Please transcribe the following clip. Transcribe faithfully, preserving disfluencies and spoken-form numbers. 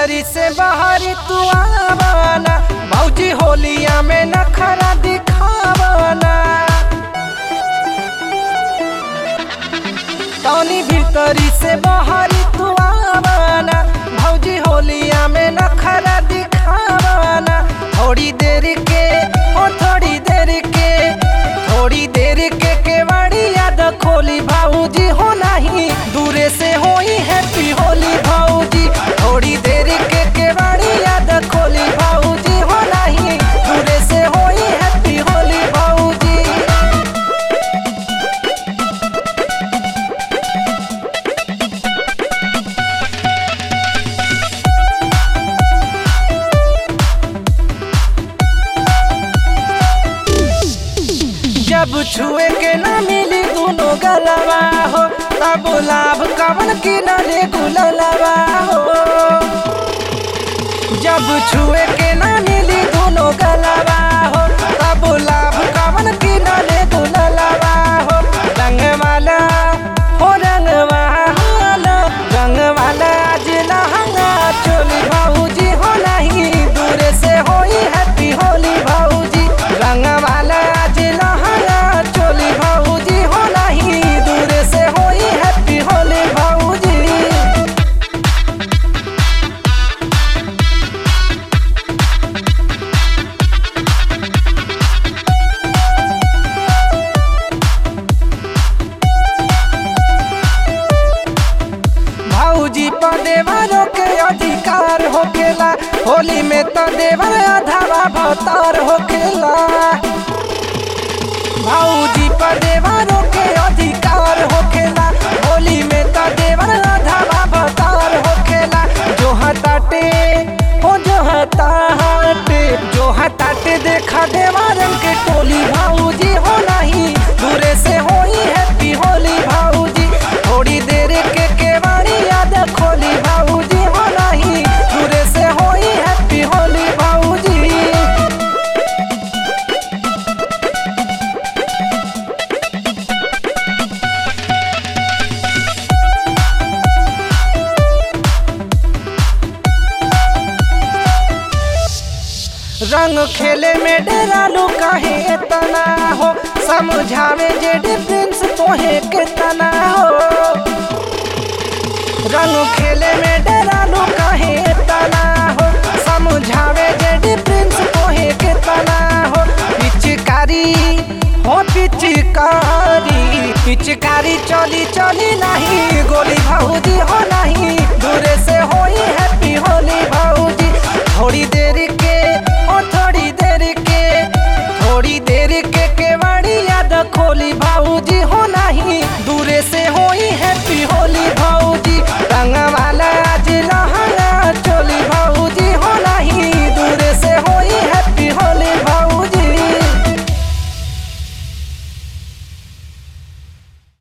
भीतरी से बाहरी तू आवाना, भौजी होलिया में नखरा दिखावाना। तनी भीतरी से बाहरी तू आवाना, भौजी होलिया में नखरा दिखावाना। थोड़ी देर के ओ थोड़ी देर के थोड़ी देर के केवाड़ी याद खोली भौजी हो नहीं दूरे से होई हैप्पी होली भौजी। थोड़ी देर के केवाड़ी याद खोली भौजी हो नहीं दूरे से होई हैप्पी होली भौजी। जब छुए के ना मिली दोनों गलवा हो, तब लाभ कवन की न रे गुललवा हो। जब छुए के ना मिली दोनों गलवा हो, तब लाभ कवन की न रे गुललवा हो। रंग वाला हो रंग वाला रंग वाला आज लहंगा चोली भौजी हो नहीं दूरे से होई हैप्पी होली भौजी। रंग वाला आज लहंगा चोली भौजी हो नहीं दूरे से होई हैप्पी होली भौजी। भौजी पर देवरों के अधिकार होखेला, होली में तो देवर आधावा भतार होखेला। भौजी पर देवरों के अधिकार होखेला, होली में तो देवर आधावा भतार होखेला। जो हताटे हो जो हताटे जो हताटे देखा देवरन के टोली भौजी हो नहीं दूरे से होई हैप्पी होली भौजी। थोड़ी देर के केवाड़ी याद खोली भौजी हो नहीं दूरे से होई हैप्पी होली भौजी। रंग खेले में डेरालू काहे इतना हो, समझावे जे डिफरेंस तोहे कितना हो। रंग खेले में डेरालू काहे इतना हो, समझावे जे डिफरेंस तोहे कितना हो। पिचकारी हो पिचकारी पिचकारी चली चली नहीं गोली भौजी हो नहीं दूरे से होई हैप्पी होली भौजी। थोड़ी देर